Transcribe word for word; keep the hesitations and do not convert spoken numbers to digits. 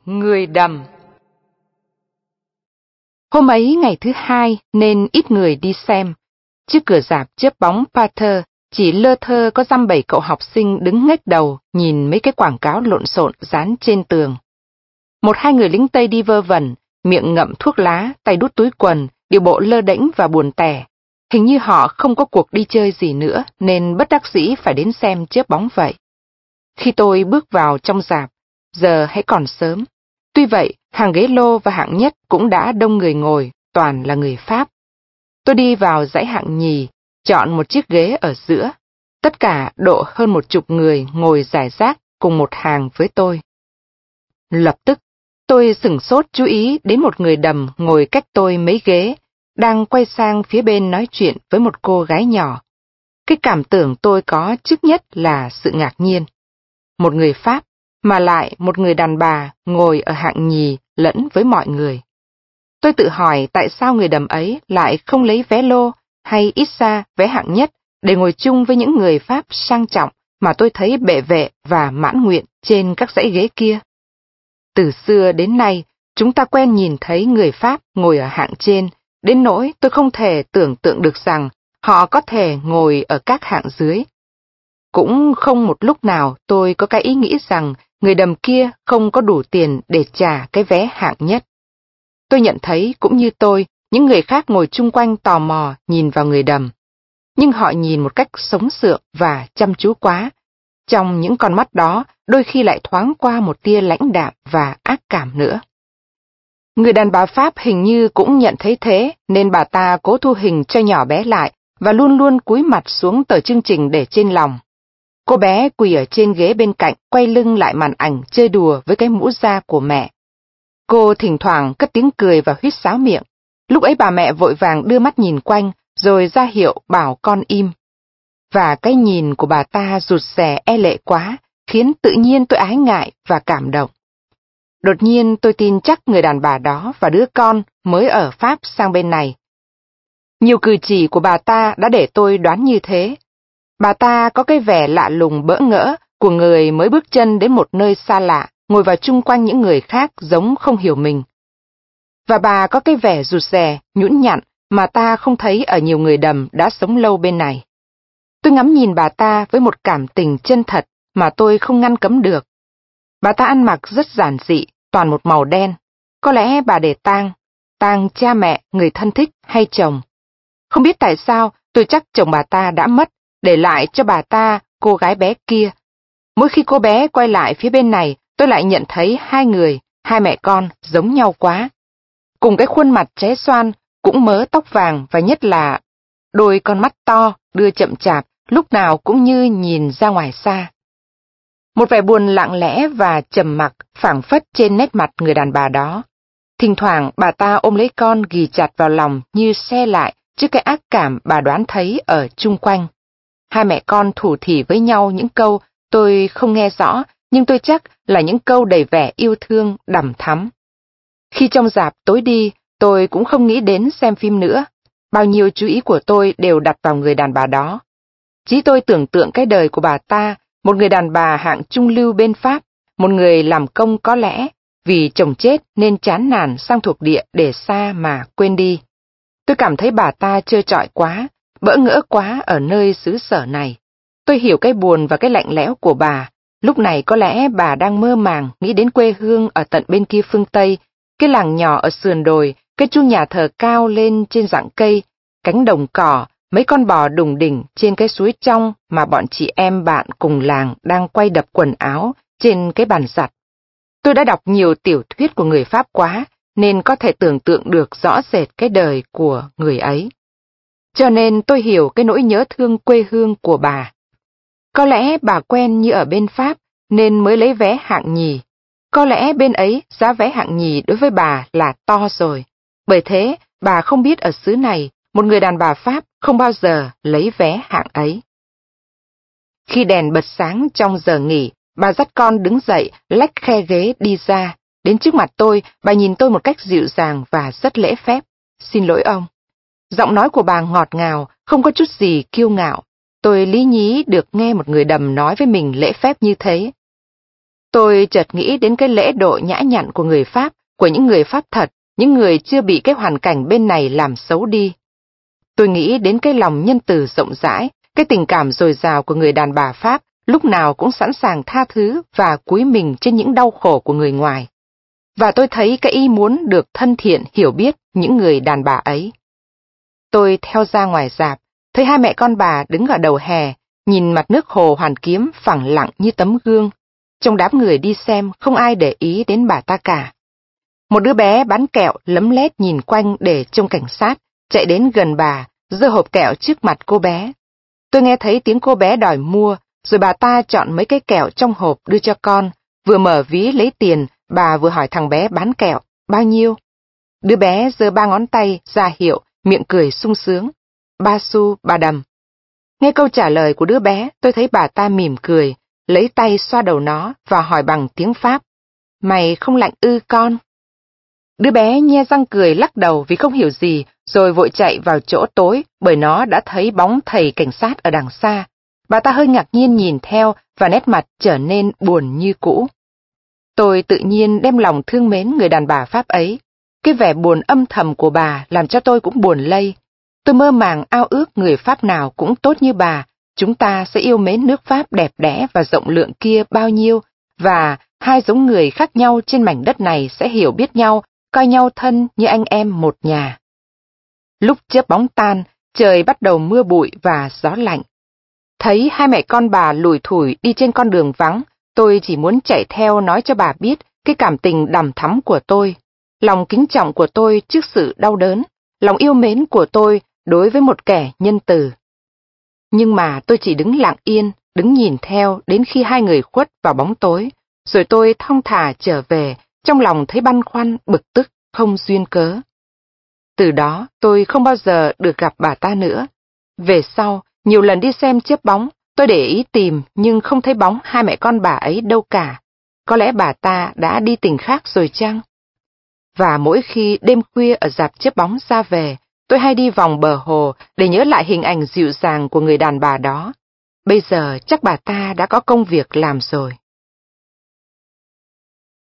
Người đầm. Hôm ấy ngày thứ hai nên ít người đi xem. Trước cửa rạp chớp bóng Pater chỉ lơ thơ có dăm bảy cậu học sinh đứng ngếch đầu nhìn mấy cái quảng cáo lộn xộn dán trên tường. Một hai người lính Tây đi vơ vẩn, miệng ngậm thuốc lá, tay đút túi quần, điệu bộ lơ đễnh và buồn tẻ. Hình như họ không có cuộc đi chơi gì nữa nên bất đắc dĩ phải đến xem chớp bóng vậy. Khi tôi bước vào trong rạp, giờ hãy còn sớm. Tuy vậy, hàng ghế lô và hạng nhất cũng đã đông người ngồi, toàn là người Pháp. Tôi đi vào dãy hạng nhì, chọn một chiếc ghế ở giữa. Tất cả độ hơn một chục người ngồi rải rác cùng một hàng với tôi. Lập tức, tôi sửng sốt chú ý đến một người đầm ngồi cách tôi mấy ghế, đang quay sang phía bên nói chuyện với một cô gái nhỏ. Cái cảm tưởng tôi có trước nhất là sự ngạc nhiên. Một người Pháp, mà lại một người đàn bà ngồi ở hạng nhì lẫn với mọi người. Tôi tự hỏi tại sao người đầm ấy lại không lấy vé lô hay ít ra vé hạng nhất để ngồi chung với những người Pháp sang trọng mà tôi thấy bệ vệ và mãn nguyện trên các dãy ghế kia. Từ xưa đến nay, chúng ta quen nhìn thấy người Pháp ngồi ở hạng trên, đến nỗi tôi không thể tưởng tượng được rằng họ có thể ngồi ở các hạng dưới. Cũng không một lúc nào tôi có cái ý nghĩ rằng người đầm kia không có đủ tiền để trả cái vé hạng nhất. Tôi nhận thấy cũng như tôi, những người khác ngồi chung quanh tò mò nhìn vào người đầm. Nhưng họ nhìn một cách sống sượng và chăm chú quá. Trong những con mắt đó, đôi khi lại thoáng qua một tia lãnh đạm và ác cảm nữa. Người đàn bà Pháp hình như cũng nhận thấy thế, nên bà ta cố thu hình cho nhỏ bé lại và luôn luôn cúi mặt xuống tờ chương trình để trên lòng. Cô bé quỳ ở trên ghế bên cạnh, quay lưng lại màn ảnh chơi đùa với cái mũ da của mẹ. Cô thỉnh thoảng cất tiếng cười và huýt sáo miệng. Lúc ấy bà mẹ vội vàng đưa mắt nhìn quanh, rồi ra hiệu bảo con im. Và cái nhìn của bà ta rụt rè e lệ quá, khiến tự nhiên tôi ái ngại và cảm động. Đột nhiên tôi tin chắc người đàn bà đó và đứa con mới ở Pháp sang bên này. Nhiều cử chỉ của bà ta đã để tôi đoán như thế. Bà ta có cái vẻ lạ lùng bỡ ngỡ của người mới bước chân đến một nơi xa lạ, ngồi vào chung quanh những người khác giống không hiểu mình. Và bà có cái vẻ rụt rè, nhũn nhặn mà ta không thấy ở nhiều người đầm đã sống lâu bên này. Tôi ngắm nhìn bà ta với một cảm tình chân thật mà tôi không ngăn cấm được. Bà ta ăn mặc rất giản dị, toàn một màu đen. Có lẽ bà để tang, tang cha mẹ, người thân thích hay chồng. Không biết tại sao tôi chắc chồng bà ta đã mất, để lại cho bà ta cô gái bé kia. Mỗi khi cô bé quay lại phía bên này, tôi lại nhận thấy hai người, hai mẹ con giống nhau quá. Cùng cái khuôn mặt trái xoan, cũng mớ tóc vàng và nhất là đôi con mắt to, đưa chậm chạp, lúc nào cũng như nhìn ra ngoài xa. Một vẻ buồn lặng lẽ và trầm mặc phảng phất trên nét mặt người đàn bà đó. Thỉnh thoảng bà ta ôm lấy con ghì chặt vào lòng như se lại trước cái ác cảm bà đoán thấy ở chung quanh. Hai mẹ con thủ thỉ với nhau những câu tôi không nghe rõ, nhưng tôi chắc là những câu đầy vẻ yêu thương, đằm thắm. Khi trong rạp tối đi, tôi cũng không nghĩ đến xem phim nữa. Bao nhiêu chú ý của tôi đều đặt vào người đàn bà đó. Chỉ tôi tưởng tượng cái đời của bà ta, một người đàn bà hạng trung lưu bên Pháp, một người làm công có lẽ, vì chồng chết nên chán nản sang thuộc địa để xa mà quên đi. Tôi cảm thấy bà ta trơ trọi quá, bỡ ngỡ quá ở nơi xứ sở này. Tôi hiểu cái buồn và cái lạnh lẽo của bà. Lúc này có lẽ bà đang mơ màng nghĩ đến quê hương ở tận bên kia phương Tây, cái làng nhỏ ở sườn đồi, cái chuông nhà thờ cao lên trên rặng cây, cánh đồng cỏ, mấy con bò đùng đỉnh trên cái suối trong mà bọn chị em bạn cùng làng đang quay đập quần áo trên cái bàn giặt. Tôi đã đọc nhiều tiểu thuyết của người Pháp quá, nên có thể tưởng tượng được rõ rệt cái đời của người ấy. Cho nên tôi hiểu cái nỗi nhớ thương quê hương của bà. Có lẽ bà quen như ở bên Pháp nên mới lấy vé hạng nhì. Có lẽ bên ấy giá vé hạng nhì đối với bà là to rồi. Bởi thế, bà không biết ở xứ này, một người đàn bà Pháp không bao giờ lấy vé hạng ấy. Khi đèn bật sáng trong giờ nghỉ, bà dắt con đứng dậy, lách khe ghế đi ra. Đến trước mặt tôi, bà nhìn tôi một cách dịu dàng và rất lễ phép. Xin lỗi ông. Giọng nói của bà ngọt ngào, không có chút gì kiêu ngạo. Tôi lý nhí được nghe một người đầm nói với mình lễ phép như thế. Tôi chợt nghĩ đến cái lễ độ nhã nhặn của người Pháp, của những người Pháp thật, những người chưa bị cái hoàn cảnh bên này làm xấu đi. Tôi nghĩ đến cái lòng nhân từ rộng rãi, cái tình cảm dồi dào của người đàn bà Pháp, lúc nào cũng sẵn sàng tha thứ và cúi mình trên những đau khổ của người ngoài. Và tôi thấy cái ý muốn được thân thiện hiểu biết những người đàn bà ấy. Tôi theo ra ngoài rạp, thấy hai mẹ con bà đứng ở đầu hè, nhìn mặt nước hồ Hoàn Kiếm phẳng lặng như tấm gương. Trong đám người đi xem không ai để ý đến bà ta cả. Một đứa bé bán kẹo lấm lét nhìn quanh để trông cảnh sát, chạy đến gần bà, giơ hộp kẹo trước mặt cô bé. Tôi nghe thấy tiếng cô bé đòi mua, rồi bà ta chọn mấy cái kẹo trong hộp đưa cho con, vừa mở ví lấy tiền, bà vừa hỏi thằng bé bán kẹo, bao nhiêu? Đứa bé giơ ba ngón tay ra hiệu, miệng cười sung sướng. Ba xu, bà đầm. Nghe câu trả lời của đứa bé, tôi thấy bà ta mỉm cười, lấy tay xoa đầu nó và hỏi bằng tiếng Pháp. Mày không lạnh ư con? Đứa bé nhe răng cười lắc đầu vì không hiểu gì, rồi vội chạy vào chỗ tối bởi nó đã thấy bóng thầy cảnh sát ở đằng xa. Bà ta hơi ngạc nhiên nhìn theo và nét mặt trở nên buồn như cũ. Tôi tự nhiên đem lòng thương mến người đàn bà Pháp ấy. Cái vẻ buồn âm thầm của bà làm cho tôi cũng buồn lây. Tôi mơ màng ao ước người Pháp nào cũng tốt như bà, chúng ta sẽ yêu mến nước Pháp đẹp đẽ và rộng lượng kia bao nhiêu, và hai giống người khác nhau trên mảnh đất này sẽ hiểu biết nhau, coi nhau thân như anh em một nhà. Lúc chớp bóng tan, trời bắt đầu mưa bụi và gió lạnh. Thấy hai mẹ con bà lủi thủi đi trên con đường vắng, tôi chỉ muốn chạy theo nói cho bà biết cái cảm tình đằm thắm của tôi, lòng kính trọng của tôi trước sự đau đớn, lòng yêu mến của tôi đối với một kẻ nhân từ. Nhưng mà tôi chỉ đứng lặng yên, đứng nhìn theo đến khi hai người khuất vào bóng tối, rồi tôi thong thả trở về, trong lòng thấy băn khoăn, bực tức, không duyên cớ. Từ đó tôi không bao giờ được gặp bà ta nữa. Về sau, nhiều lần đi xem chớp bóng, tôi để ý tìm nhưng không thấy bóng hai mẹ con bà ấy đâu cả. Có lẽ bà ta đã đi tỉnh khác rồi chăng? Và mỗi khi đêm khuya ở rạp chớp bóng ra về, tôi hay đi vòng bờ hồ để nhớ lại hình ảnh dịu dàng của người đàn bà đó. Bây giờ chắc bà ta đã có công việc làm rồi.